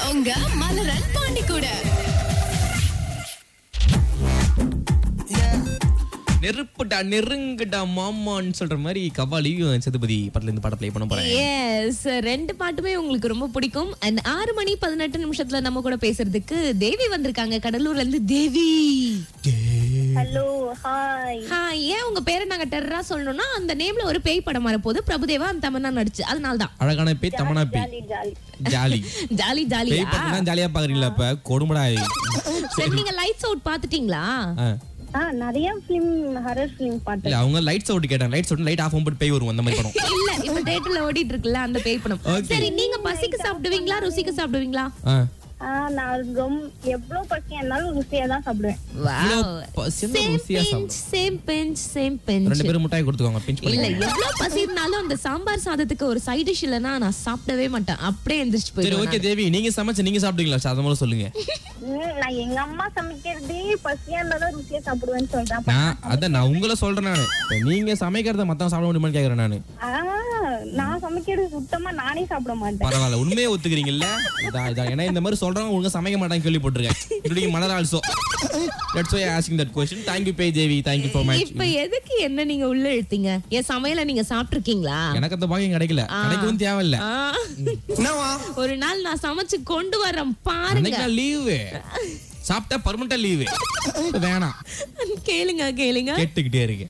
உங்க மலரன் பாண்டி கூட. நெருப்புடா நெருங்குடா மாமான்னு சொல்ற மாதிரி கவ்வாலியும் சேதுபதி படத்துல இருந்து பாட ப்ளே பண்ண போறேன். எஸ், ரெண்டு பாட்டுமே உங்களுக்கு ரொம்ப பிடிக்கும். அண்ட் 6:18 நம்ம கூட பேசுறதுக்கு தேவி வந்திருக்காங்க கடலூர்ல இருந்து. Devi, hello, hi. ஹாய். ஏன் உங்க பேரை நாங்க டெரரா சொல்லணும்னா அந்த நேம்ல ஒரு பேய் படம் வரப்போது, பிரபுதேவா அந்த தமன்னா நடிச்சு, அதனாலதான். அழகான பேய், தமனா பேய், ஜாலி ஜாலி ஜாலி ஜாலி. பேய் படம்னா ஜாலியா பாக்குறீங்களா? இப்ப கொடுமடா. சரி, நீங்க லைட்ஸ் அவுட் பாத்துட்டீங்களா? நிறைய பிலிம், ஹாரர் பிலிம் இல்ல, பாட்டு. அவங்க லைட்ஸ் அவுட் கேட்டாங்க. லைட்ஸ் அவுட் லைட் ஆஃப் பண்ணிட்டு பேய் வரும் அந்த மாதிரி படம். இல்ல, இப்ப தியேட்டர்ல ஓடிட்டு இருக்குல்ல அந்த பேய் படம். Okay. சரி, நீங்க பசிக்கு சாப்பிடுவீங்களா ருசிக்கு சாப்பிடுவீங்களா? நான் ரொம்ப எவ்வளவு பசி இருந்தாலும் ருசியா தான் சாப்பிடுவேன். Same bench. ரெண்டு பேரும் முட்டாய் கொடுத்துக்கோங்க, பிஞ்ச் இல்ல, பண்ணி. எவ்வளவு பசி இருந்தாலும் அந்த சாம்பார் சாதத்துக்கு ஒரு சைட் டிஷ் இல்லனா நான் சாப்பிடவே மாட்டேன். அப்படியே எந்திரிச்சு சரி, ஓகே போயிடுவேன். தேவி, நீங்க சமைச்சு நீங்க சாப்பிடுவீங்களா? அத முதல்ல சொல்லுங்க. நான் எங்க அம்மா சமைக்கிறதே பசியா இருந்தாதான் ருசியா சாப்பிடுவேன்னு சொல்றேன். நான் உங்களை சொல்றேன். நானு இப்ப நீங்க சமைக்கிறத மத்தவங்க சாப்பிட முடியுமான்னு கேக்குறேன் நானு. நான் சமைக்கிறது சுத்தமா நானே சாப்பிட மாட்டேன். பரவாயில்ல, உண்மையே ஒத்துக்கிறீங்கல்ல? ஏன்னா இந்த மாதிரி சொல்றவங்க ஒழுங்கா சமைக்க மாட்டாங்க கேள்விப்பட்டிருக்கேன். Malar also. That's why I asking that question. Thank you, Devi. Thank you for much. இப்ப எதுக்கு என்ன நீங்க உள்ள இழுத்தீங்க? என் சமையல நீங்க சாப்பிட்டிருக்கீங்களா? எனக்கு அந்த பாக்கியம் கிடைக்கல, கிடைக்கவும் தேவையில்ல. ஒரு நாள் நான் சமைச்சு கொண்டு வரேன் பாருங்க. லீவு சாப்பிட்டா பர்மனண்டா லீவு வேணாம். கேளுங்க கேட்டுக்கிட்டே இருக்கு.